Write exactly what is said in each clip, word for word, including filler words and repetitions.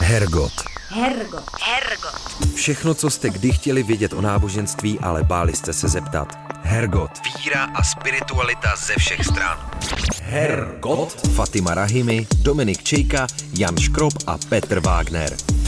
Hergot. Hergot. Hergot. Všechno, co jste kdy chtěli vědět o náboženství, ale báli jste se zeptat. Hergot. Víra a spiritualita ze všech stran. Hergot. Fatima Rahimi, Dominik Čejka, Jan Škrob a Petr Wagner.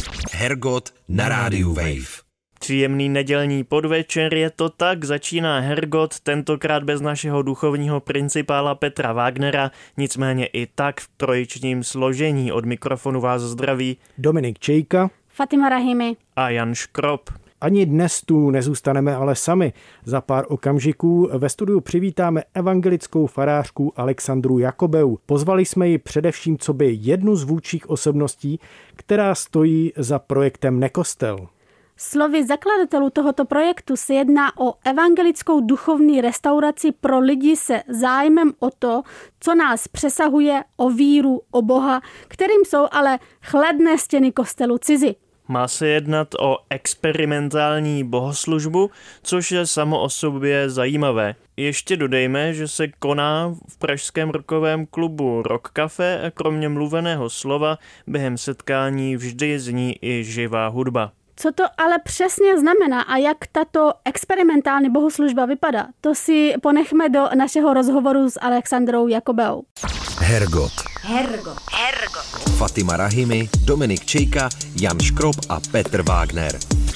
Hergot na rádiu Wave. Příjemný nedělní podvečer, je to tak, začíná Hergot, tentokrát bez našeho duchovního principála Petra Wagnera, nicméně i tak v trojičním složení. Od mikrofonu vás zdraví Dominik Čejka, Fatima Rahimi a Jan Škrob. Ani dnes tu nezůstaneme ale sami. Za pár okamžiků ve studiu přivítáme evangelickou farářku Alexandru Jakobeu. Pozvali jsme ji především coby jednu z vůdčích osobností, která stojí za projektem Nekostel. Slovy zakladatelů tohoto projektu se jedná o evangelickou duchovní restauraci pro lidi se zájmem o to, co nás přesahuje, o víru, o Boha, kterým jsou ale chladné stěny kostelu cizi. Má se jednat o experimentální bohoslužbu, což je samo o sobě zajímavé. Ještě dodejme, že se koná v pražském rockovém klubu Rock Café a kromě mluveného slova během setkání vždy zní i živá hudba. Co to ale přesně znamená a jak tato experimentální bohoslužba vypadá, to si ponechme do našeho rozhovoru s Alexandrou Jakobeou. Hergot. Hergot. Hergot. Fatima Rahimi, Dominik Čejka, Jan Škrob a Petr Wagner.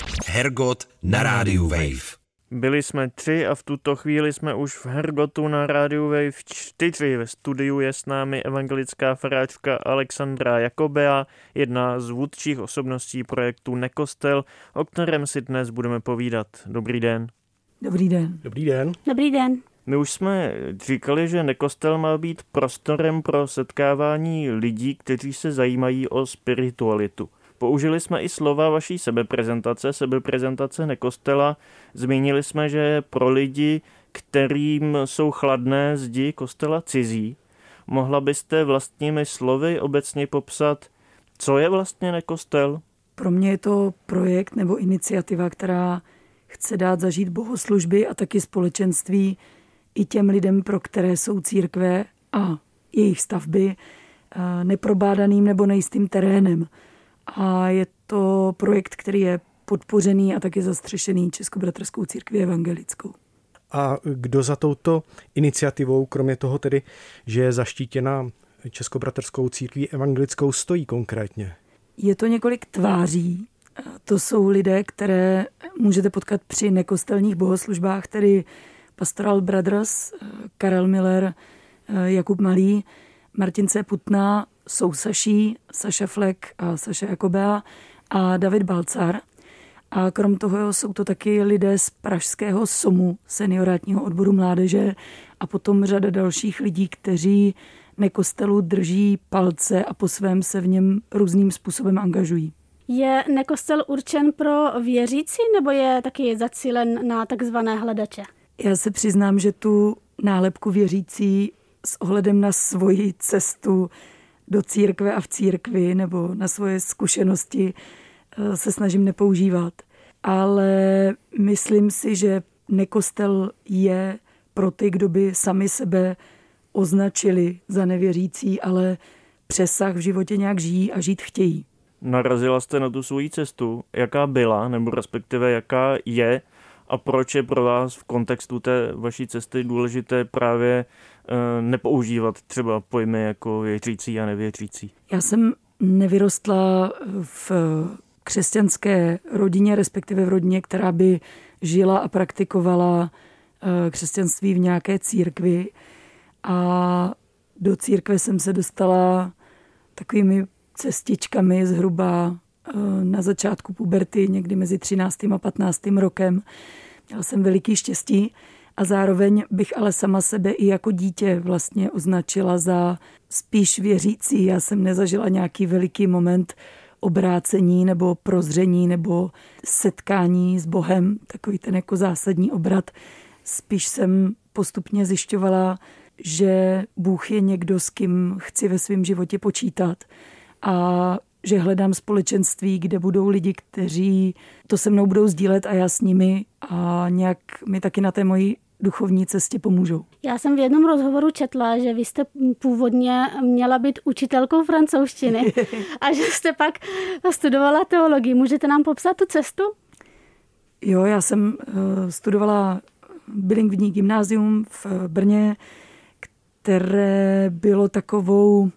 Hergot na rádiu Wave. Byli jsme tři a v tuto chvíli jsme už v Hergotu na rádiu Wave čtyři. Ve studiu je s námi evangelická faráčka Alexandra Jakobea, jedna z vůdčích osobností projektu Nekostel, o kterém si dnes budeme povídat. Dobrý den. Dobrý den. Dobrý den. Dobrý den. My už jsme říkali, že Nekostel má být prostorem pro setkávání lidí, kteří se zajímají o spiritualitu. Použili jsme i slova vaší sebeprezentace, sebeprezentace Nekostela. Zmínili jsme, že je pro lidi, kterým jsou chladné zdi kostela cizí. Mohla byste vlastními slovy obecně popsat, co je vlastně Nekostel? Pro mě je to projekt nebo iniciativa, která chce dát zažít bohoslužby a taky společenství i těm lidem, pro které jsou církve a jejich stavby neprobádaným nebo nejistým terénem. A je to projekt, který je podpořený a taky zastřešený Českobratrskou církví evangelickou. A kdo za touto iniciativou, kromě toho tedy, že je zaštítěna Českobratrskou církví evangelickou, stojí konkrétně? Je to několik tváří. To jsou lidé, které můžete potkat při nekostelních bohoslužbách, tedy Pastoral Brothers, Karel Miller, Jakub Malý, Martin C. Putna, Sousaší, Saša Flek a Saša Jakobea a David Balcar. A krom toho jsou to taky lidé z pražského SOMu, seniorátního odboru mládeže, a potom řada dalších lidí, kteří Nekostelu drží palce a po svém se v něm různým způsobem angažují. Je Nekostel určen pro věřící nebo je taky zacílen na takzvané hledače? Já se přiznám, že tu nálepku věřící s ohledem na svoji cestu do církve a v církvi nebo na svoje zkušenosti se snažím nepoužívat. Ale myslím si, že Nekostel je pro ty, kdo by sami sebe označili za nevěřící, ale přesah v životě nějak žijí a žít chtějí. Narazila jste na tu svoji cestu, jaká byla, nebo respektive jaká je, a proč je pro vás v kontextu té vaší cesty důležité právě e, nepoužívat třeba pojmy jako věřící a nevěřící? Já jsem nevyrostla v křesťanské rodině, respektive v rodině, která by žila a praktikovala křesťanství v nějaké církvi. A do církve jsem se dostala takovými cestičkami zhruba na začátku puberty, někdy mezi třináctým a patnáctým rokem. Měla jsem veliký štěstí a zároveň bych ale sama sebe i jako dítě vlastně označila za spíš věřící. Já jsem nezažila nějaký veliký moment obrácení nebo prozření nebo setkání s Bohem, takový ten jako zásadní obrat. Spíš jsem postupně zjišťovala, že Bůh je někdo, s kým chci ve svém životě počítat a že hledám společenství, kde budou lidi, kteří to se mnou budou sdílet a já s nimi, a nějak mi taky na té mojí duchovní cestě pomůžou. Já jsem v jednom rozhovoru četla, že vy jste původně měla být učitelkou francouzštiny a že jste pak studovala teologii. Můžete nám popsat tu cestu? Jo, já jsem studovala bilingvní gymnázium v Brně, které bylo takovou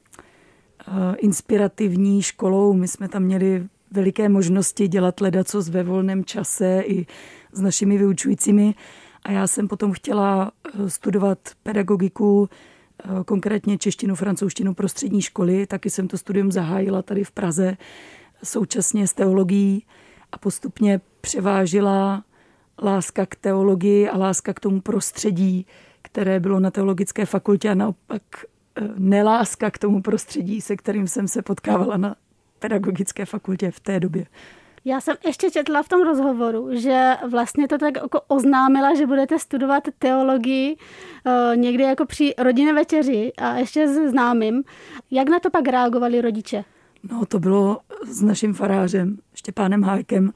inspirativní školou. My jsme tam měli veliké možnosti dělat ledacos ve volném čase i s našimi vyučujícími. A já jsem potom chtěla studovat pedagogiku, konkrétně češtinu, francouzštinu pro střední školy. Taky jsem to studium zahájila tady v Praze současně s teologií a postupně převážila láska k teologii a láska k tomu prostředí, které bylo na teologické fakultě a naopak neláska k tomu prostředí, se kterým jsem se potkávala na pedagogické fakultě v té době. Já jsem ještě četla v tom rozhovoru, že vlastně to tak jako oznámila, že budete studovat teologii někdy jako při rodinné večeři a ještě s známým. Jak na to pak reagovali rodiče? No, to bylo s naším farářem, Štěpánem Hájkem,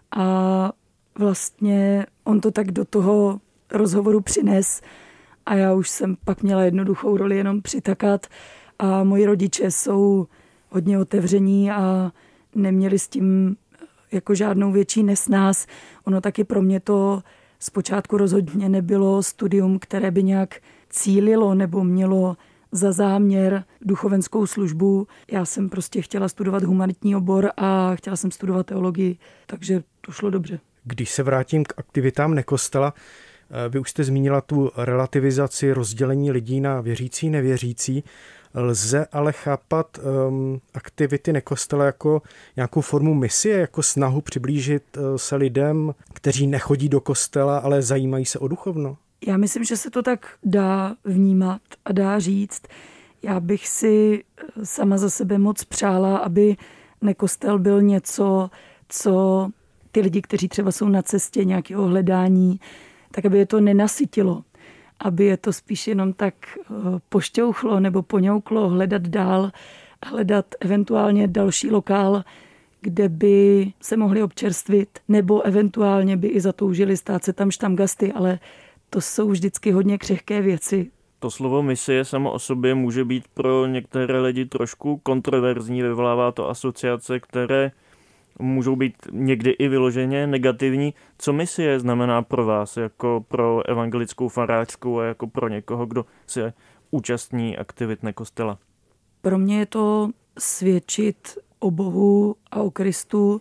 a vlastně on to tak do toho rozhovoru přines a já už jsem pak měla jednoduchou roli jenom přitakat a moji rodiče jsou hodně otevření a neměli s tím jako žádnou větší nesnás. Ono taky pro mě to zpočátku rozhodně nebylo studium, které by nějak cílilo nebo mělo za záměr duchovenskou službu. Já jsem prostě chtěla studovat humanitní obor a chtěla jsem studovat teologii, takže to šlo dobře. Když se vrátím k aktivitám nekostela, vy už jste zmínila tu relativizaci, rozdělení lidí na věřící, nevěřící. Lze ale chápat um, aktivity nekostela jako nějakou formu misie, jako snahu přiblížit uh, se lidem, kteří nechodí do kostela, ale zajímají se o duchovno? Já myslím, že se to tak dá vnímat a dá říct. Já bych si sama za sebe moc přála, aby nekostel byl něco, co ty lidi, kteří třeba jsou na cestě nějakého hledání, tak aby je to nenasytilo. Aby je to spíš jenom tak pošťouchlo nebo poňouklo, hledat dál, hledat eventuálně další lokál, kde by se mohli občerstvit, nebo eventuálně by i zatoužili stát se tam štamgasty, ale to jsou vždycky hodně křehké věci. To slovo misie samo o sobě může být pro některé lidi trošku kontroverzní, vyvolává to asociace, které můžou být někdy i vyloženě negativní. Co misie znamená pro vás, jako pro evangelickou farářku a jako pro někoho, kdo se účastní aktivit nekostela? Pro mě je to svědčit o Bohu a o Kristu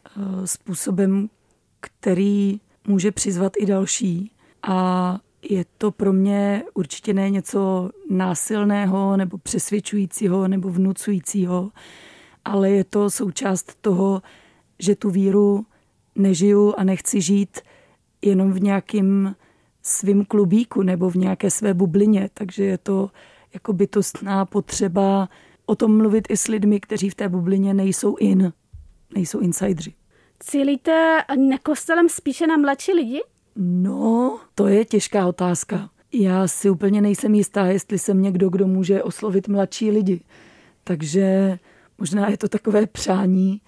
způsobem, který může přizvat i další. A je to pro mě určitě ne něco násilného nebo přesvědčujícího nebo vnucujícího, ale je to součást toho, že tu víru nežiju a nechci žít jenom v nějakém svým klubíku nebo v nějaké své bublině. Takže je to jako bytostná potřeba o tom mluvit i s lidmi, kteří v té bublině nejsou in, nejsou insidři. Cílíte nekostelem spíše na mladší lidi? No, to je těžká otázka. Já si úplně nejsem jistá, jestli jsem někdo, kdo může oslovit mladší lidi. Takže možná je to takové přání,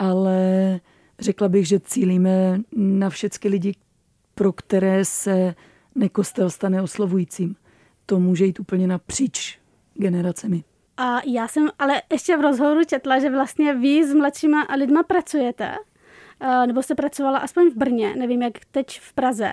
ale řekla bych, že cílíme na všechny lidi, pro které se nekostel stane oslovujícím. To může jít úplně napříč generacemi. A já jsem ale ještě v rozhovoru četla, že vlastně vy s mladšíma lidma pracujete, nebo jste pracovala aspoň v Brně, nevím, jak teď v Praze.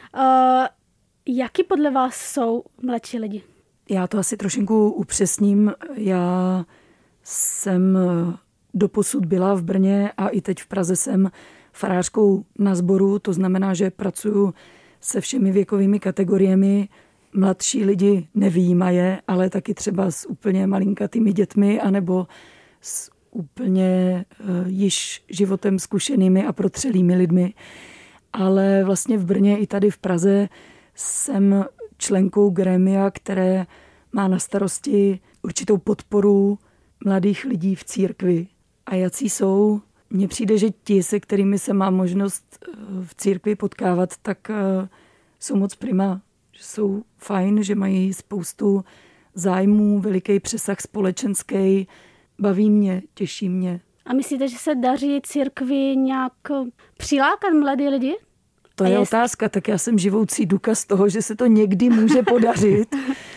Jaký podle vás jsou mladší lidi? Já to asi trošinku upřesním. Já jsem doposud byla v Brně a i teď v Praze jsem farářkou na sboru, to znamená, že pracuji se všemi věkovými kategoriemi. Mladší lidi nevyjímaje, ale taky třeba s úplně malinkatými dětmi anebo s úplně uh, již životem zkušenými a protřelými lidmi. Ale vlastně v Brně i tady v Praze jsem členkou grémia, které má na starosti určitou podporu mladých lidí v církvi. A jací jsou? Mně přijde, že ti, se kterými se má možnost v církvi potkávat, tak uh, jsou moc prima. Že jsou fajn, že mají spoustu zájmů, veliký přesah společenský, baví mě, těší mě. A myslíte, že se daří církvi nějak přilákat mladí lidi? To je jest... otázka, tak já jsem živoucí důkaz toho, že se to někdy může podařit,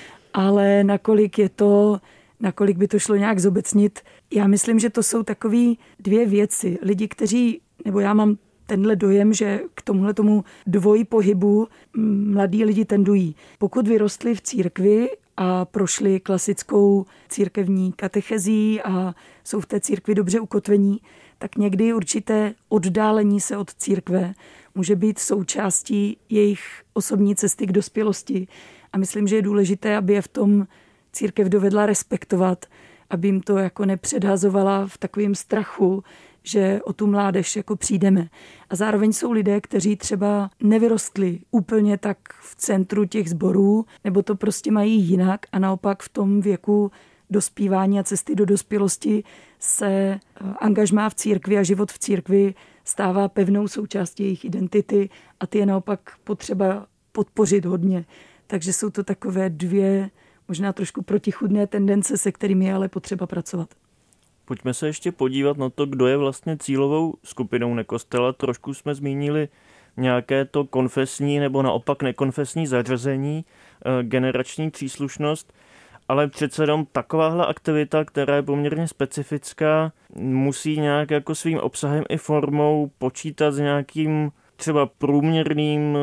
ale nakolik je to, nakolik by to šlo nějak zobecnit. Já myslím, že to jsou takový dvě věci. Lidi, kteří, nebo já mám tenhle dojem, že k tomuhle tomu dvojí pohybu mladí lidi tendují. Pokud vyrostli v církvi a prošli klasickou církevní katechezí a jsou v té církvi dobře ukotvení, tak někdy určité oddálení se od církve může být součástí jejich osobní cesty k dospělosti. A myslím, že je důležité, aby je v tom církev dovedla respektovat, aby jim to jako nepředhazovala v takovém strachu, že o tu mládež jako přijdeme. A zároveň jsou lidé, kteří třeba nevyrostli úplně tak v centru těch sborů, nebo to prostě mají jinak a naopak v tom věku dospívání a cesty do dospělosti se angažmá v církvi a život v církvi stává pevnou součástí jejich identity a ty je naopak potřeba podpořit hodně. Takže jsou to takové dvě možná trošku protichůdné tendence, se kterými je ale potřeba pracovat. Pojďme se ještě podívat na to, kdo je vlastně cílovou skupinou nekostela. Trošku jsme zmínili nějaké to konfesní nebo naopak nekonfesní zařazení, generační příslušnost, ale přece jenom takováhle aktivita, která je poměrně specifická, musí nějak jako svým obsahem i formou počítat s nějakým třeba průměrným,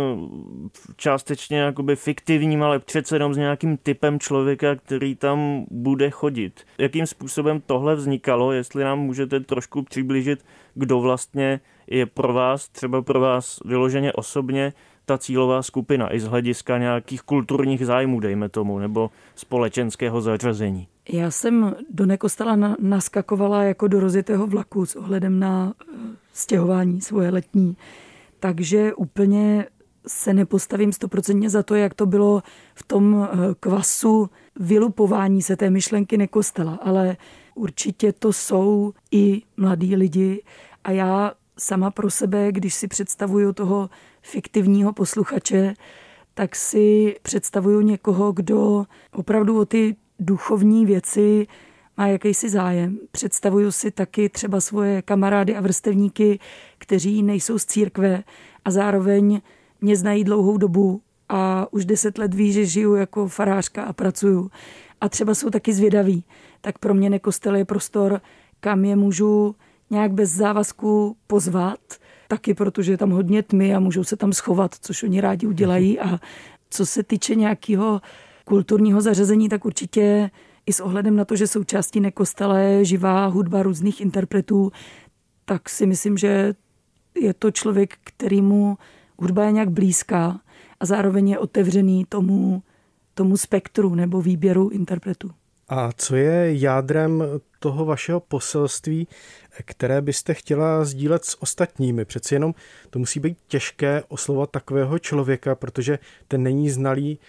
částečně jakoby fiktivním, ale přece jenom s nějakým typem člověka, který tam bude chodit. Jakým způsobem tohle vznikalo, jestli nám můžete trošku přiblížit, kdo vlastně je pro vás, třeba pro vás vyloženě osobně, ta cílová skupina i z hlediska nějakých kulturních zájmů, dejme tomu, nebo společenského zařazení. Já jsem do nekostela naskakovala jako do rozjetého vlaku s ohledem na stěhování svoje letní. Takže úplně se nepostavím stoprocentně za to, jak to bylo v tom kvasu vylupování se té myšlenky nekostela, ale určitě to jsou i mladí lidi a já sama pro sebe, když si představuju toho fiktivního posluchače, tak si představuju někoho, kdo opravdu o ty duchovní věci má jakýsi zájem. Představuju si taky třeba svoje kamarády a vrstevníky, kteří nejsou z církve a zároveň mě znají dlouhou dobu a už deset let ví, že žiju jako farářka a pracuju. A třeba jsou taky zvědaví. Tak pro mě nekostel je prostor, kam je můžu nějak bez závazku pozvat, taky protože je tam hodně tmy a můžou se tam schovat, což oni rádi udělají. A co se týče nějakého kulturního zařazení, tak určitě i s ohledem na to, že součástí nekostela je živá hudba různých interpretů, tak si myslím, že je to člověk, kterýmu hudba je nějak blízká a zároveň je otevřený tomu, tomu spektru nebo výběru interpretů. A co je jádrem toho vašeho poselství, které byste chtěla sdílet s ostatními? Přeci jenom to musí být těžké oslovovat takového člověka, protože ten není znalý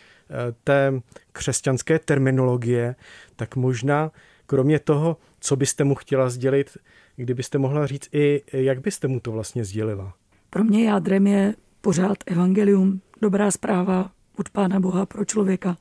té křesťanské terminologie, tak možná kromě toho, co byste mu chtěla sdělit, kdybyste mohla říct i, jak byste mu to vlastně sdělila? Pro mě jádrem je pořád evangelium, dobrá zpráva od Pána Boha pro člověka.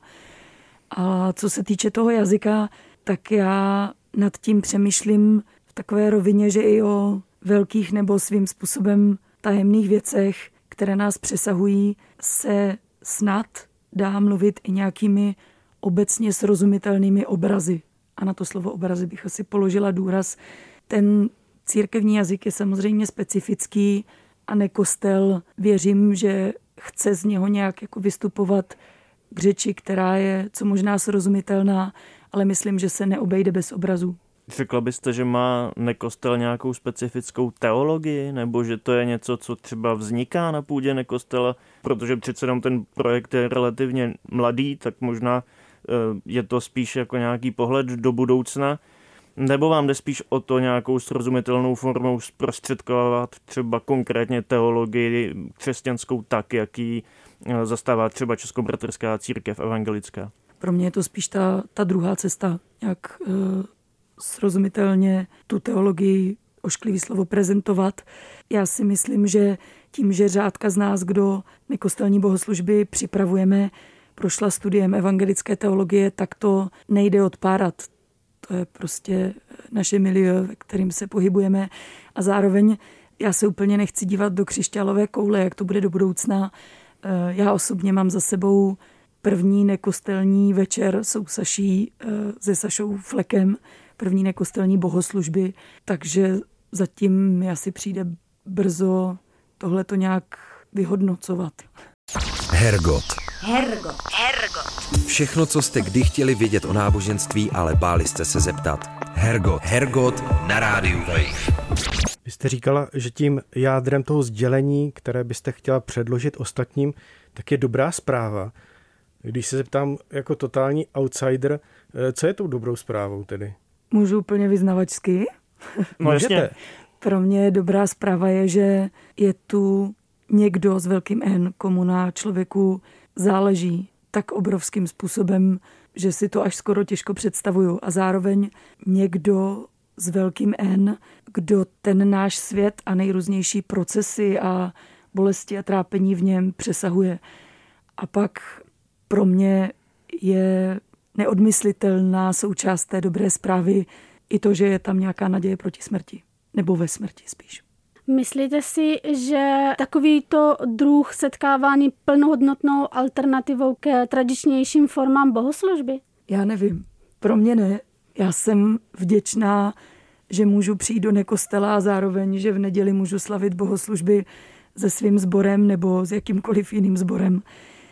A co se týče toho jazyka, tak já nad tím přemýšlím v takové rovině, že i o velkých nebo svým způsobem tajemných věcech, které nás přesahují, se snad dá mluvit i nějakými obecně srozumitelnými obrazy. A na to slovo obrazy bych asi položila důraz. Ten církevní jazyk je samozřejmě specifický a nekostel, věřím, že chce z něho nějak jako vystupovat k řeči, která je co možná srozumitelná, ale myslím, že se neobejde bez obrazů. Řekla byste, že má nekostel nějakou specifickou teologii, nebo že to je něco, co třeba vzniká na půdě nekostela, protože přece jenom ten projekt je relativně mladý, tak možná je to spíš jako nějaký pohled do budoucna, nebo vám jde spíš o to nějakou srozumitelnou formou zprostředkovat třeba konkrétně teologii křesťanskou tak, jaký zastává třeba Českobratrská církev evangelická? Pro mě je to spíš ta, ta druhá cesta, jak e, srozumitelně tu teologii, ošklivý slovo, prezentovat. Já si myslím, že tím, že řádka z nás, kdo nekostelní bohoslužby připravujeme, prošla studiem evangelické teologie, tak to nejde odpárat. To je prostě naše milieu, ve kterým se pohybujeme. A zároveň já se úplně nechci dívat do křišťálové koule, jak to bude do budoucna. Já osobně mám za sebou první nekostelní večer sousaší se Sašou Flekem, první nekostelní bohoslužby, takže zatím mi asi přijde brzo tohleto nějak vyhodnocovat. Hergot. Hergot. Hergot. Všechno, co jste kdy chtěli vědět o náboženství, ale báli jste se zeptat. Hergot. Hergot na rádiu Wave. Vy jste říkala, že tím jádrem toho sdělení, které byste chtěla předložit ostatním, tak je dobrá zpráva. Když se zeptám jako totální outsider, co je tou dobrou zprávou tedy? Můžu úplně vyznavačsky? No jasně. Pro mě dobrá zpráva je, že je tu někdo s velkým N, komu na člověku záleží tak obrovským způsobem, že si to až skoro těžko představuju. A zároveň někdo s velkým N, kdo ten náš svět a nejrůznější procesy a bolesti a trápení v něm přesahuje. A pak pro mě je neodmyslitelná součást té dobré zprávy i to, že je tam nějaká naděje proti smrti. Nebo ve smrti spíš. Myslíte si, že takovýto druh setkávání plnohodnotnou alternativou k tradičnějším formám bohoslužby? Já nevím. Pro mě ne. Já jsem vděčná, že můžu přijít do nekostela a zároveň, že v neděli můžu slavit bohoslužby se svým sborem nebo s jakýmkoliv jiným sborem.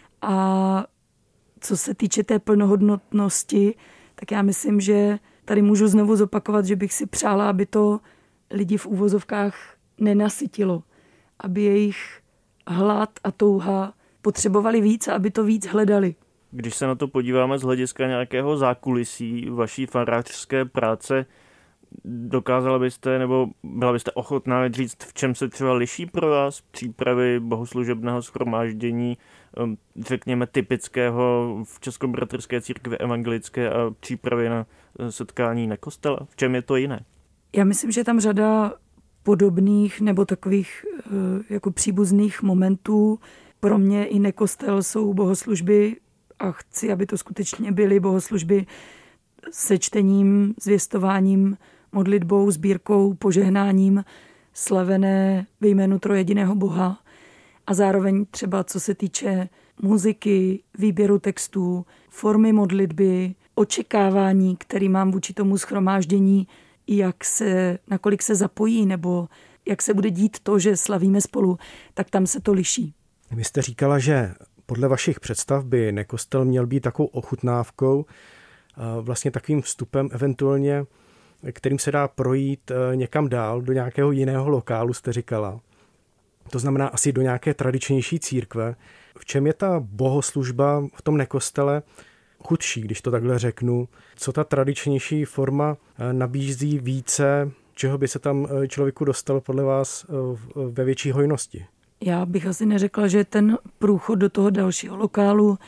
A co se týče té plnohodnotnosti, tak já myslím, že tady můžu znovu zopakovat, že bych si přála, aby to lidi v úvozovkách nenasytilo. Aby jejich hlad a touha potřebovali víc a aby to víc hledali. Když se na to podíváme z hlediska nějakého zákulisí vaší farářské práce, dokázala byste, nebo byla byste ochotná říct, v čem se třeba liší pro vás přípravy bohoslužebného shromáždění, řekněme typického v Českobratrské církvi evangelické a přípravy na setkání na kostela? V čem je to jiné? Já myslím, že tam řada podobných nebo takových jako příbuzných momentů. Pro mě i nekostel jsou bohoslužby a chci, aby to skutečně byly bohoslužby se čtením, zvěstováním, modlitbou, sbírkou, požehnáním, slavené ve jménu trojjediného Boha. A zároveň třeba co se týče muziky, výběru textů, formy modlitby, očekávání, který mám vůči tomu shromáždění, jak se, nakolik se zapojí nebo jak se bude dít to, že slavíme spolu, tak tam se to liší. Vy jste říkala, že podle vašich představ by nekostel měl být takovou ochutnávkou, vlastně takovým vstupem eventuálně, kterým se dá projít někam dál, do nějakého jiného lokálu, jste říkala. To znamená asi do nějaké tradičnější církve. V čem je ta bohoslužba v tom nekostele chudší, když to takhle řeknu? Co ta tradičnější forma nabízí více, čeho by se tam člověku dostalo podle vás ve větší hojnosti? Já bych asi neřekla, že ten průchod do toho dalšího lokálu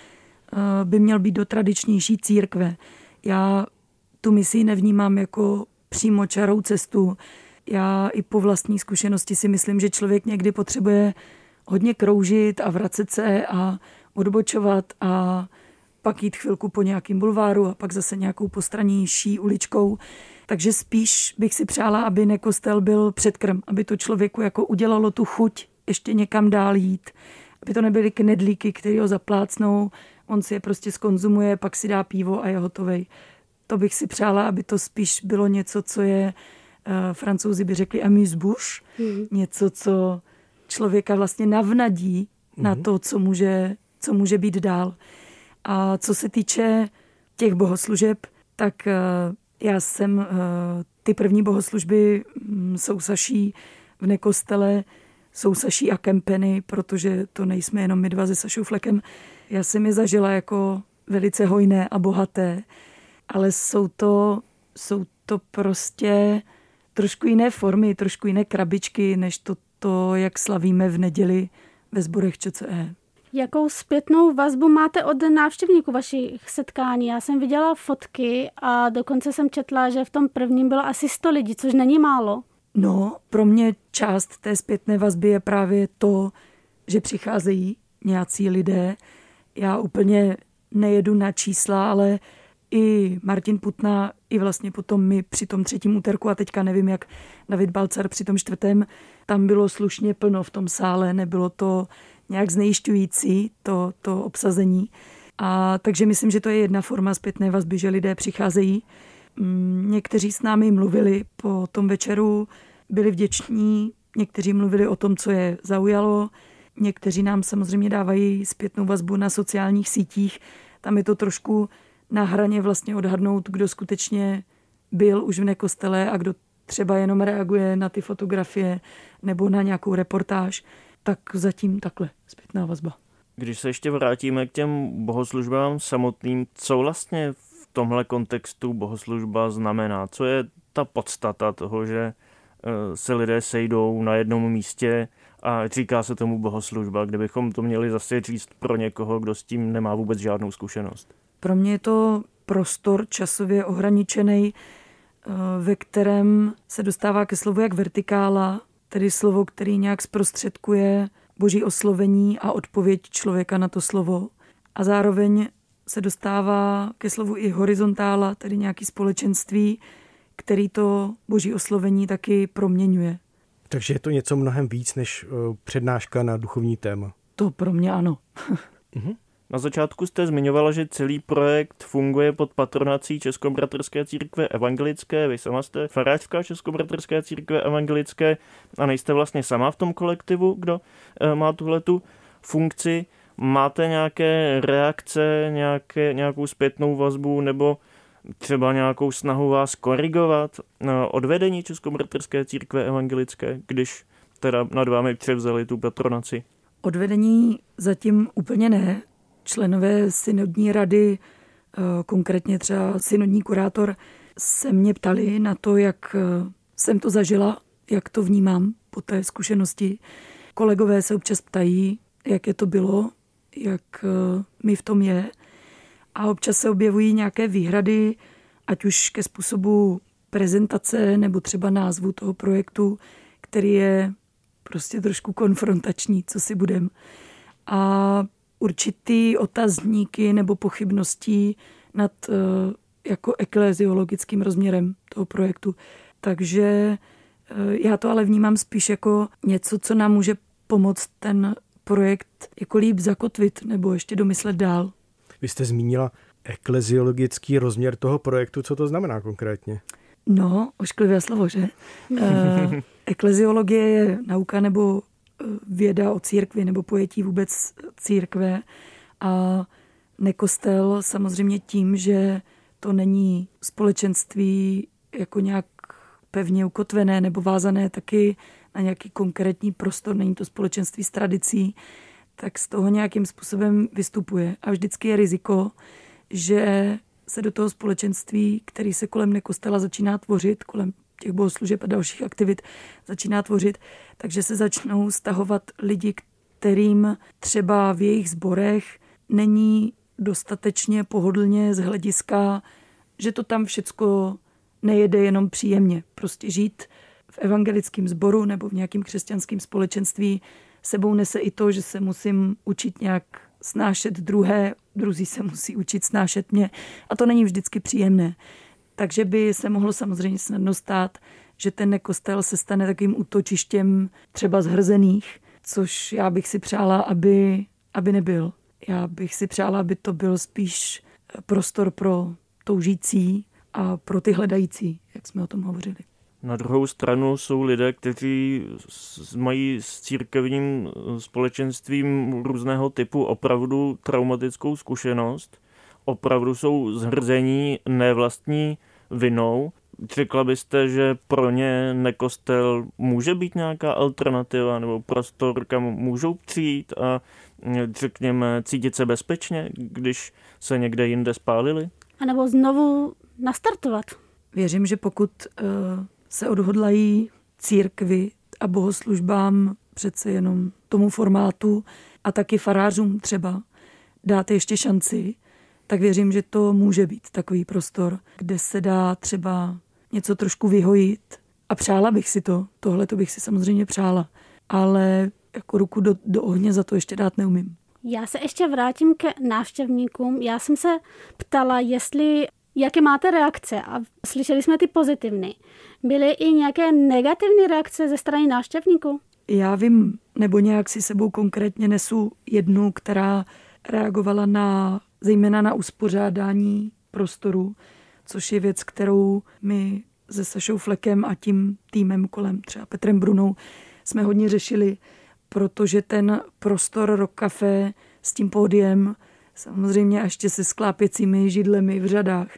by měl být do tradičnější církve. Já tu misi nevnímám jako přímočarou cestu. Já i po vlastní zkušenosti si myslím, že člověk někdy potřebuje hodně kroužit a vracet se a odbočovat a pak jít chvilku po nějakým bulváru a pak zase nějakou postranější uličkou. Takže spíš bych si přála, aby nekostel byl předkrm, aby to člověku jako udělalo tu chuť ještě někam dál jít. Aby to nebyly knedlíky, který ho zaplácnou, on si je prostě skonzumuje, pak si dá pivo a je hotovej. To bych si přála, aby to spíš bylo něco, co je, uh, Francouzi by řekli amuse-bouche, mm. něco, co člověka vlastně navnadí mm. na to, co může, co může být dál. A co se týče těch bohoslužeb, tak uh, já jsem uh, ty první bohoslužby um, sousaší v nekostele, sousaší a kempeny, protože to nejsme jenom my dva se Sašou Flekem. Já jsem je zažila jako velice hojné a bohaté, ale jsou to, jsou to prostě trošku jiné formy, trošku jiné krabičky, než to, to jak slavíme v neděli ve sborech ČCE. Jakou zpětnou vazbu máte od návštěvníků vašich setkání? Já jsem viděla fotky a dokonce jsem četla, že v tom prvním bylo asi sto lidí, což není málo. No, pro mě část té zpětné vazby je právě to, že přicházejí nějací lidé. Já úplně nejedu na čísla, ale i Martin Putna, i vlastně potom my při tom třetím úterku, a teďka nevím, jak David Balcar při tom čtvrtém, tam bylo slušně plno v tom sále, nebylo to nějak znejišťující, to, to obsazení. A takže myslím, že to je jedna forma zpětné vazby, že lidé přicházejí. Někteří s námi mluvili po tom večeru, byli vděční, někteří mluvili o tom, co je zaujalo, někteří nám samozřejmě dávají zpětnou vazbu na sociálních sítích. Tam je to trošku na hraně vlastně odhadnout, kdo skutečně byl už v nekostele a kdo třeba jenom reaguje na ty fotografie nebo na nějakou reportáž. Tak zatím takhle zpětná vazba. Když se ještě vrátíme k těm bohoslužbám samotným, co vlastně v tomhle kontextu bohoslužba znamená? Co je ta podstata toho, že se lidé sejdou na jednom místě a říká se tomu bohoslužba, kdybychom to měli zase říct pro někoho, kdo s tím nemá vůbec žádnou zkušenost? Pro mě je to prostor časově ohraničený, ve kterém se dostává ke slovu jak vertikála, tedy slovo, který nějak zprostředkuje boží oslovení a odpověď člověka na to slovo. A zároveň se dostává ke slovu i horizontála, tedy nějaký společenství, který to boží oslovení taky proměňuje. Takže je to něco mnohem víc než přednáška na duchovní téma. To pro mě ano. Mhm. Na začátku jste zmiňovala, že celý projekt funguje pod patronací Českobratrské církve evangelické. Vy sama jste farářka Českobratrské církve evangelické a nejste vlastně sama v tom kolektivu, kdo má tuhletu funkci. Máte nějaké reakce, nějaké, nějakou zpětnou vazbu nebo třeba nějakou snahu vás korigovat od vedení Českobratrské církve evangelické, když teda nad vámi převzali tu patronaci? Od vedení zatím úplně ne. Členové synodní rady, konkrétně třeba synodní kurátor, se mě ptali na to, jak jsem to zažila, jak to vnímám po té zkušenosti. Kolegové se občas ptají, jaké to bylo, jak mi v tom je. A občas se objevují nějaké výhrady, ať už ke způsobu prezentace nebo třeba názvu toho projektu, který je prostě trošku konfrontační, co si budem. A určitý otazníky nebo pochybností nad jako ekleziologickým rozměrem toho projektu. Takže já to ale vnímám spíš jako něco, co nám může pomoct ten projekt jako líp zakotvit nebo ještě domyslet dál. Vy jste zmínila ekleziologický rozměr toho projektu. Co to znamená konkrétně? No, ošklivé slovo, že? Ekleziologie je nauka nebo věda o církvi nebo pojetí vůbec církve a nekostel samozřejmě tím, že to není společenství jako nějak pevně ukotvené nebo vázané taky na nějaký konkrétní prostor, není to společenství s tradicí, tak z toho nějakým způsobem vystupuje. A vždycky je riziko, že se do toho společenství, který se kolem nekostela začíná tvořit, kolem těch bohoslužeb a dalších aktivit začíná tvořit, takže se začnou stahovat lidi, kterým třeba v jejich sborech není dostatečně pohodlně z hlediska, že to tam všecko nejede jenom příjemně. Prostě žít v evangelickém sboru nebo v nějakém křesťanském společenství sebou nese i to, že se musím učit nějak snášet druhé, druzí se musí učit snášet mě a to není vždycky příjemné. Takže by se mohlo samozřejmě snadno stát, že ten nekostel se stane takovým útočištěm třeba zhrzených, což já bych si přála, aby, aby nebyl. Já bych si přála, aby to byl spíš prostor pro toužící a pro ty hledající, jak jsme o tom hovořili. Na druhou stranu jsou lidé, kteří mají s církevním společenstvím různého typu opravdu traumatickou zkušenost. Opravdu jsou zhrzení nevlastní vinou. Řekla byste, že pro ně nekostel může být nějaká alternativa nebo prostor, kam můžou přijít a řekněme cítit se bezpečně, když se někde jinde spálili? A nebo znovu nastartovat. Věřím, že pokud uh, se odhodlají církvi a bohoslužbám přece jenom tomu formátu a taky farářům třeba dát ještě šanci, tak věřím, že to může být takový prostor, kde se dá třeba něco trošku vyhojit. A přála bych si to, tohle to bych si samozřejmě přála, ale jako ruku do, do ohně za to ještě dát neumím. Já se ještě vrátím ke návštěvníkům. Já jsem se ptala, jestli Jaké máte reakce? A slyšeli jsme ty pozitivní. Byly i nějaké negativní reakce ze strany návštěvníků? Já vím, nebo nějak si sebou konkrétně nesu jednu, která reagovala na, zejména na uspořádání prostoru, což je věc, kterou my se Sašou Flekem a tím týmem kolem, třeba Petrem Brunou, jsme hodně řešili, protože ten prostor Rock Café s tím pódiem, samozřejmě ještě se sklápěcími židlemi v řadách,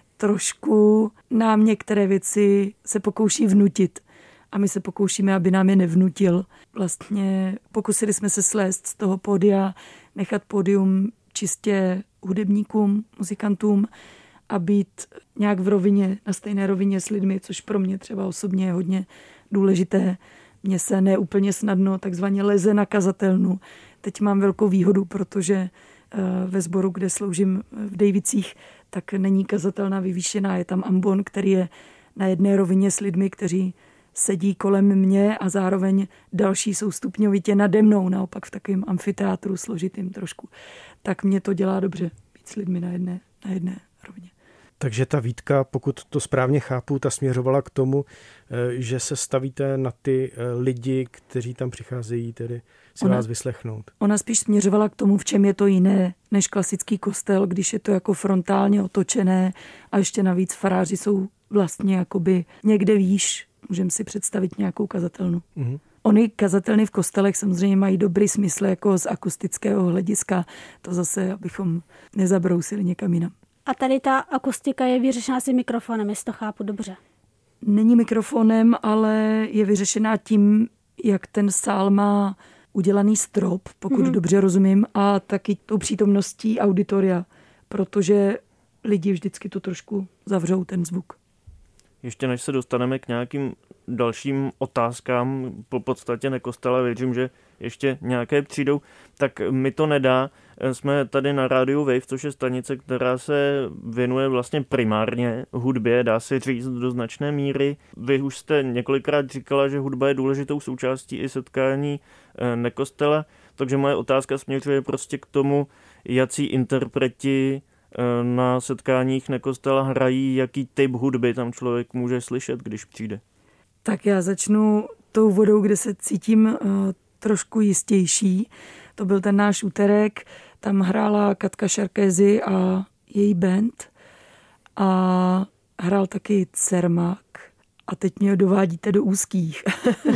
trošku nám některé věci se pokouší vnutit. A my se pokoušíme, aby nám je nevnutil. Vlastně pokusili jsme se slést z toho pódia, nechat pódium čistě hudebníkům, muzikantům a být nějak v rovině, na stejné rovině s lidmi, což pro mě třeba osobně je hodně důležité. Mně se neúplně snadno takzvaně leze na kazatelnu. Teď mám velkou výhodu, protože ve sboru, kde sloužím v Dejvicích, tak není kazatelna vyvýšená. Je tam ambon, který je na jedné rovině s lidmi, kteří sedí kolem mě a zároveň další jsou stupňovitě nade mnou, naopak v takovém amfiteátru složitým trošku. Tak mě to dělá dobře být s lidmi na jedné, na jedné rovině. Takže ta výtka, pokud to správně chápu, ta směřovala k tomu, že se stavíte na ty lidi, kteří tam přicházejí, tedy si ona, vás vyslechnout. Ona spíš směřovala k tomu, v čem je to jiné než klasický kostel, když je to jako frontálně otočené a ještě navíc faráři jsou vlastně jakoby někde výš. Můžeme si představit nějakou kazatelnu. Mm-hmm. Ony kazatelny v kostelech samozřejmě mají dobrý smysl jako z akustického hlediska. To zase, abychom nezabrousili někam jinam. A tady ta akustika je vyřešená si mikrofonem, jestli to chápu dobře. Není mikrofonem, ale je vyřešená tím, jak ten sál má udělaný strop, pokud mm-hmm. dobře rozumím, a taky tou přítomností auditoria, protože lidi vždycky to trošku zavřou, ten zvuk. Ještě než se dostaneme k nějakým dalším otázkám po podstatě nekostela, věřím, že ještě nějaké přijdou, tak mi to nedá. Jsme tady na rádiu Wave, což je stanice, která se věnuje vlastně primárně hudbě, dá se říct do značné míry. Vy už jste několikrát říkala, že hudba je důležitou součástí i setkání nekostela, takže moje otázka směřuje prostě k tomu, jací interpreti na setkáních nekostela hrají, jaký typ hudby tam člověk může slyšet, když přijde. Tak já začnu tou vodou, kde se cítím uh, trošku jistější. To byl ten náš úterek, tam hrála Katka Šarkézy a její band a hrál taky Cermak a teď mě ho dovádíte do úzkých.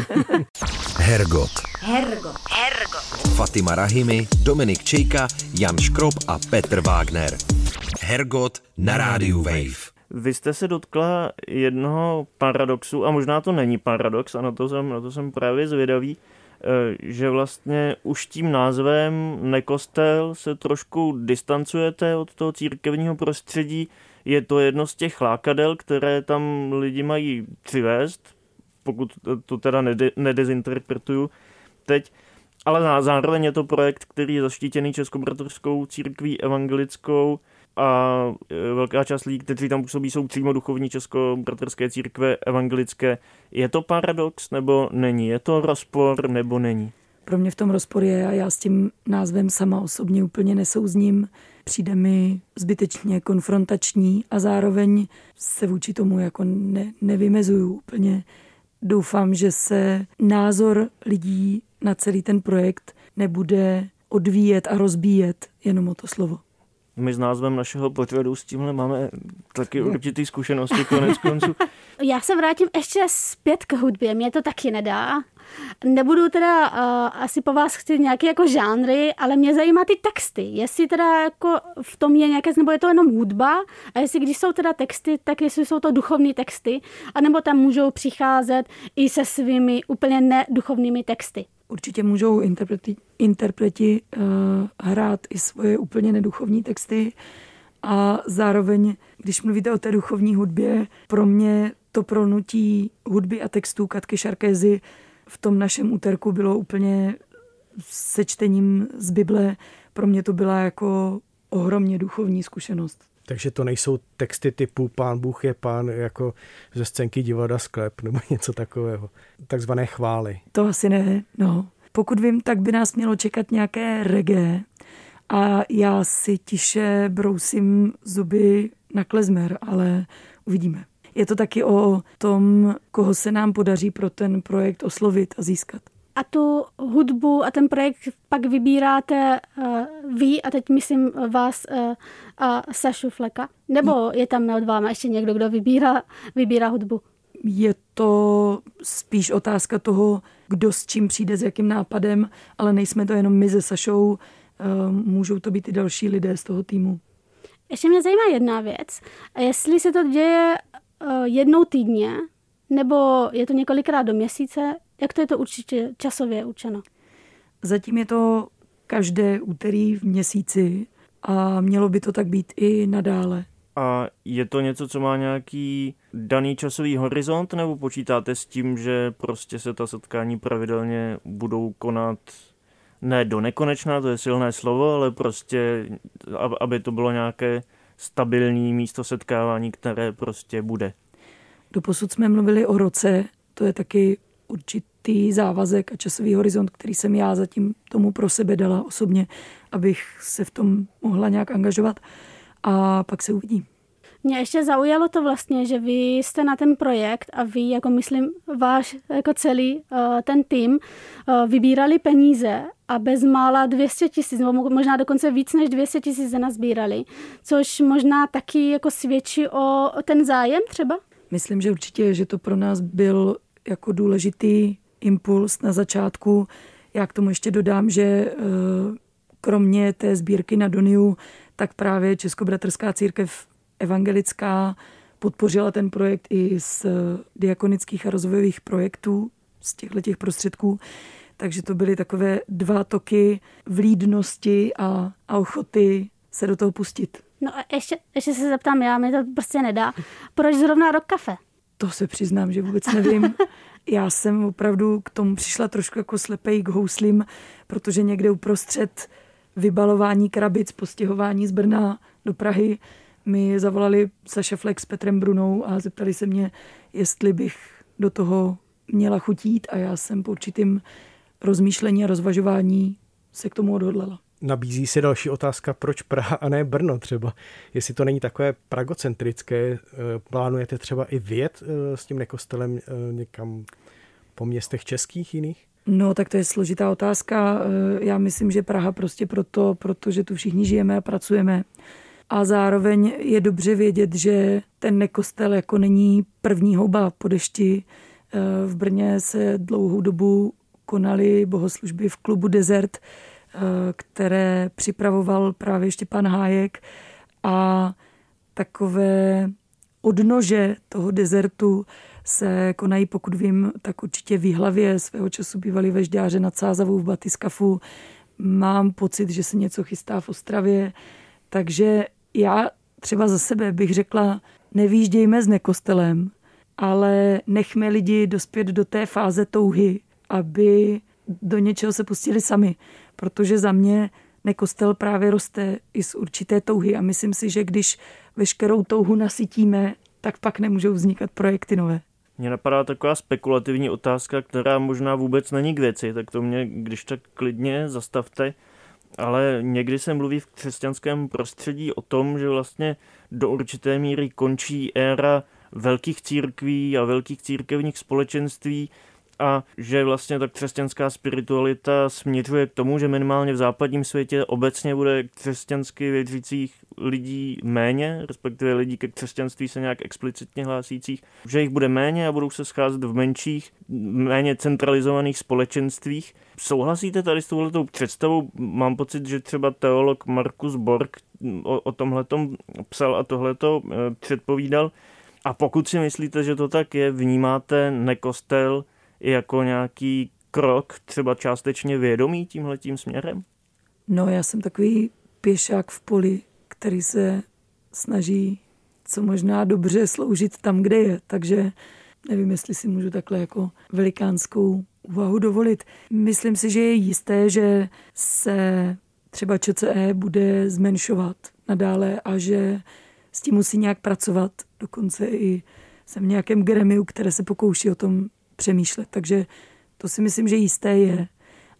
Hergot. Hergot. Hergot. Fatima Rahimi, Dominik Čejka, Jan Škrob a Petr Wagner. Hergot na rádiu Wave. Vy jste se dotkla jednoho paradoxu, a možná to není paradox, a na to jsem, na to jsem právě zvědavý, že vlastně už tím názvem nekostel se trošku distancujete od toho církevního prostředí. Je to jedno z těch lákadel, které tam lidi mají přivést, pokud to teda nede, nedezinterpretuju teď, ale zároveň je to projekt, který je zaštítěný Českobratrskou církví evangelickou a velká část lidí, kteří tam působí, jsou přímo duchovní Českobratrské církve evangelické. Je to paradox nebo není? Je to rozpor nebo není? Pro mě v tom rozpor je a já s tím názvem sama osobně úplně nesouzním. Přijde mi zbytečně konfrontační a zároveň se vůči tomu jako ne, nevymezuju úplně. Doufám, že se názor lidí na celý ten projekt nebude odvíjet a rozbíjet jenom o to slovo. My s názvem našeho pořadu s tímhle máme taky určitý zkušenosti konec konců. Já se vrátím ještě zpět k hudbě, mě to taky nedá. Nebudu teda uh, asi po vás chtít nějaké jako žánry, ale mě zajímá ty texty. Jestli teda jako v tom je nějaké, nebo je to jenom hudba, a jestli když jsou teda texty, tak jestli jsou to duchovní texty, anebo tam můžou přicházet i se svými úplně neduchovnými texty. Určitě můžou interpreti, interpreti uh, hrát i svoje úplně neduchovní texty a zároveň, když mluvíte o té duchovní hudbě, pro mě to prolnutí hudby a textů Katky Šarkézy v tom našem úterku bylo úplně se čtením z Bible. Pro mě to byla jako ohromně duchovní zkušenost. Takže to nejsou texty typu Pán Bůh je pán jako ze scénky Divadla Sklep nebo něco takového. Takzvané chvály. To asi ne, no. Pokud vím, tak by nás mělo čekat nějaké reggae a já si tiše brousím zuby na klezmer, ale uvidíme. Je to taky o tom, koho se nám podaří pro ten projekt oslovit a získat. A tu hudbu a ten projekt pak vybíráte uh, vy, a teď myslím vás uh, a Sašu Fleka? Nebo je tam od váma ještě někdo, kdo vybírá, vybírá hudbu? Je to spíš otázka toho, kdo s čím přijde, s jakým nápadem, ale nejsme to jenom my se Sašou, uh, můžou to být i další lidé z toho týmu. Ještě mě zajímá jedna věc. Jestli se to děje uh, jednou týdně, nebo je to několikrát do měsíce, jak to je to určitě časově určeno? Zatím je to každé úterý v měsíci a mělo by to tak být i nadále. A je to něco, co má nějaký daný časový horizont, nebo počítáte s tím, že prostě se ta setkání pravidelně budou konat ne do nekonečna, to je silné slovo, ale prostě, aby to bylo nějaké stabilní místo setkávání, které prostě bude? Doposud jsme mluvili o roce, to je taky určitý závazek a časový horizont, který jsem já zatím tomu pro sebe dala osobně, abych se v tom mohla nějak angažovat, a pak se uvidí. Mě ještě zaujalo to vlastně, že vy jste na ten projekt a vy, jako myslím, váš jako celý ten tým vybírali peníze a bezmála dvě stě tisíc, nebo možná dokonce víc než dvě stě tisíc nazbírali, což možná taky jako svědčí o ten zájem třeba? Myslím, že určitě, že to pro nás byl jako důležitý impuls na začátku. Já k tomu ještě dodám, že kromě té sbírky na Doniu, tak právě Českobratrská církev evangelická podpořila ten projekt i z diakonických a rozvojových projektů, z těchto prostředků. Takže to byly takové dva toky vlídnosti a, a ochoty se do toho pustit. No a ještě, ještě se zeptám, já mi to prostě nedá. Proč zrovna Rock Café? To se přiznám, že vůbec nevím. Já jsem opravdu k tomu přišla trošku jako slepej k houslím, protože někde uprostřed vybalování krabic, postěhování z Brna do Prahy mi zavolali Saša Flek s Petrem Brunou a zeptali se mě, jestli bych do toho měla chutít, a já jsem po určitým rozmýšlení a rozvažování se k tomu odhodlala. Nabízí se další otázka, proč Praha a ne Brno třeba? Jestli to není takové pragocentrické, plánujete třeba i vyjet s tím nekostelem někam po městech českých jiných? No, tak to je složitá otázka. Já myslím, že Praha prostě proto, protože tu všichni žijeme a pracujeme. A zároveň je dobře vědět, že ten nekostel jako není první houba po dešti. V Brně se dlouhou dobu konaly bohoslužby v klubu Desert, které připravoval právě Štěpán Hájek, a takové odnože toho Desertu se konají, pokud vím, tak určitě v Jihlavě, svého času bývalý vežďáře nad Sázavou v Batyskafu. Mám pocit, že se něco chystá v Ostravě, takže já třeba za sebe bych řekla, nevýjíždějme s nekostelem, ale nechme lidi dospět do té fáze touhy, aby do něčeho se pustili sami. Protože za mě nekostel právě roste i z určité touhy a myslím si, že když veškerou touhu nasytíme, tak pak nemůžou vznikat projekty nové. Mně napadá taková spekulativní otázka, která možná vůbec není k věci, tak to mě když tak klidně zastavte. Ale někdy se mluví v křesťanském prostředí o tom, že vlastně do určité míry končí éra velkých církví a velkých církevních společenství a že vlastně ta křesťanská spiritualita směřuje k tomu, že minimálně v západním světě obecně bude křesťansky věřících lidí méně, respektive lidí ke křesťanství se nějak explicitně hlásících, že jich bude méně a budou se scházet v menších, méně centralizovaných společenstvích. Souhlasíte tady s touhletou představou? Mám pocit, že třeba teolog Markus Borg o, o tomhletom psal a tohleto předpovídal. A pokud si myslíte, že to tak je, vnímáte nekostel i jako nějaký krok, třeba částečně vědomý tímhletím směrem? No, já jsem takový pěšák v poli, který se snaží co možná dobře sloužit tam, kde je. Takže nevím, jestli si můžu takhle jako velikánskou úvahu dovolit. Myslím si, že je jisté, že se třeba ČCE bude zmenšovat nadále a že s tím musí nějak pracovat. Dokonce i jsem v nějakém gremiu, které se pokouší o tom přemýšlet. Takže to si myslím, že jisté je.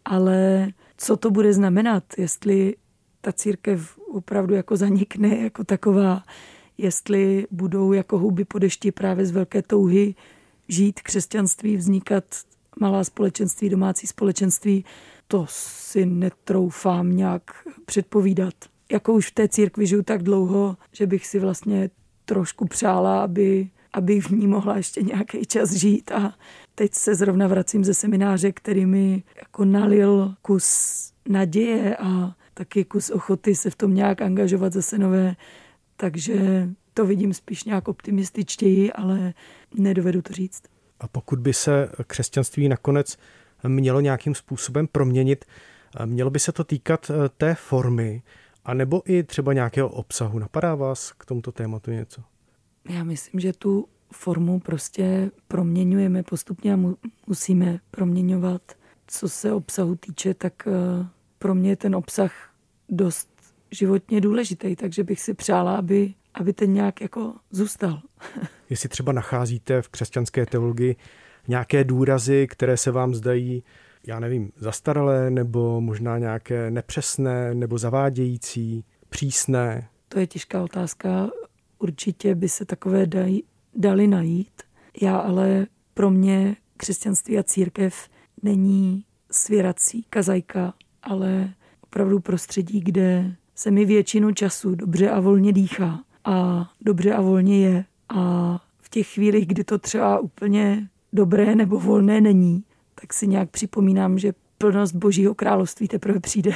Ale co to bude znamenat, jestli ta církev opravdu jako zanikne jako taková, jestli budou jako houby po dešti právě z velké touhy žít křesťanství, vznikat malá společenství, domácí společenství, to si netroufám nějak předpovídat. Jako už v té církvi žiju tak dlouho, že bych si vlastně trošku přála, aby, abych v ní mohla ještě nějaký čas žít. A teď se zrovna vracím ze semináře, který mi jako nalil kus naděje a taky kus ochoty se v tom nějak angažovat zase nové. Takže to vidím spíš nějak optimističtěji, ale nedovedu to říct. A pokud by se křesťanství nakonec mělo nějakým způsobem proměnit, mělo by se to týkat té formy, anebo i třeba nějakého obsahu. Napadá vás k tomuto tématu něco? Já myslím, že tu formu prostě proměňujeme postupně a mu, musíme proměňovat. Co se obsahu týče, tak pro mě je ten obsah dost životně důležitý, takže bych si přála, aby, aby ten nějak jako zůstal. Jestli třeba nacházíte v křesťanské teologii nějaké důrazy, které se vám zdají, já nevím, zastaralé, nebo možná nějaké nepřesné, nebo zavádějící, přísné? To je těžká otázka. Určitě by se takové daj, dali najít. Já ale pro mě křesťanství a církev není svěrací kazajka, ale opravdu prostředí, kde se mi většinu času dobře a volně dýchá a dobře a volně je. A v těch chvílích, kdy to třeba úplně dobré nebo volné není, tak si nějak připomínám, že plnost Božího království teprve přijde.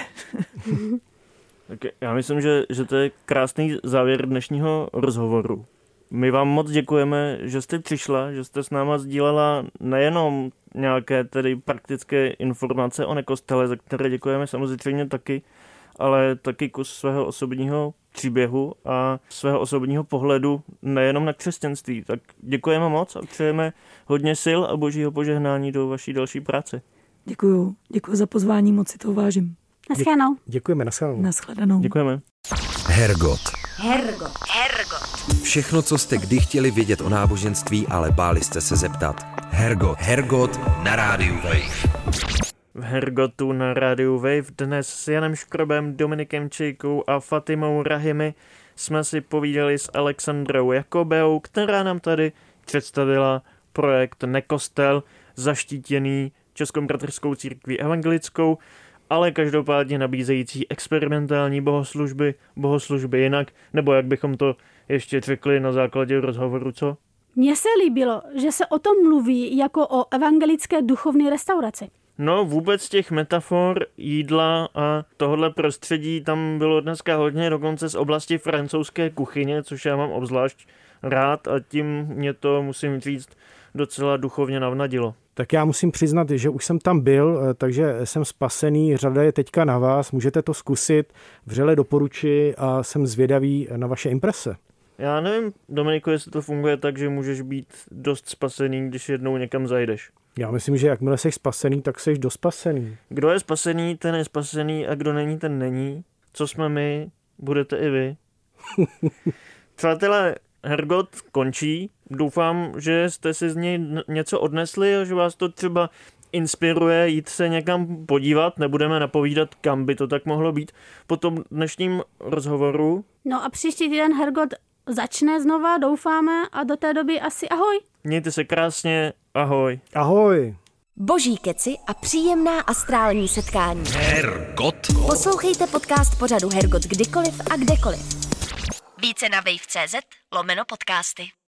Tak já myslím, že, že to je krásný závěr dnešního rozhovoru. My vám moc děkujeme, že jste přišla, že jste s náma sdílela nejenom nějaké tedy praktické informace o nekostele, za které děkujeme samozřejmě taky, ale taky kus svého osobního příběhu a svého osobního pohledu nejenom na křesťanství. Tak děkujeme moc a přejeme hodně sil a Božího požehnání do vaší další práce. Děkuju. Děkuju za pozvání, moc si toho vážím. Naschledanou. Děkujeme, naschledanou. Naschledanou. Děkujeme. Hergot. Hergot. Hergot. Všechno, co jste kdy chtěli vědět o náboženství, ale báli jste se zeptat. Hergot. Hergot na rádiu Wave. V Hergotu na rádiu Wave dnes s Janem Škrobem, Dominikem Čejkou a Fatimou Rahimi jsme si povídali s Alexandrou Jakobeou, která nám tady představila projekt Nekostel, zaštítěný Českou bratrskou církví evangelickou, ale každopádně nabízející experimentální bohoslužby, bohoslužby jinak, nebo jak bychom to ještě řekli na základě rozhovoru, co? Mně se líbilo, že se o tom mluví jako o evangelické duchovní restauraci. No vůbec těch metafor, jídla a tohohle prostředí tam bylo dneska hodně, dokonce z oblasti francouzské kuchyně, což já mám obzvlášť rád a tím mě to, musím říct, docela duchovně navnadilo. Tak já musím přiznat, že už jsem tam byl, takže jsem spasený, řada je teďka na vás, můžete to zkusit, vřele doporučuji a jsem zvědavý na vaše imprese. Já nevím, Dominiku, jestli to funguje tak, že můžeš být dost spasený, když jednou někam zajdeš. Já myslím, že jakmile jsi spasený, tak jsi dospasený. Kdo je spasený, ten je spasený a kdo není, ten není. Co jsme my, budete i vy. Přátelé, Hergot končí. Doufám, že jste si z něj něco odnesli a že vás to třeba inspiruje jít se někam podívat. Nebudeme napovídat, kam by to tak mohlo být po tom dnešním rozhovoru. No a příští týden Hergot začne znova, doufáme, a do té doby asi ahoj. Mějte se krásně, ahoj. Ahoj. Boží keci a příjemná astrální setkání. Hergot. Poslouchejte podcast pořadu Hergot kdykoliv a kdekoliv. Více na wave tečka cz lomeno podcasty.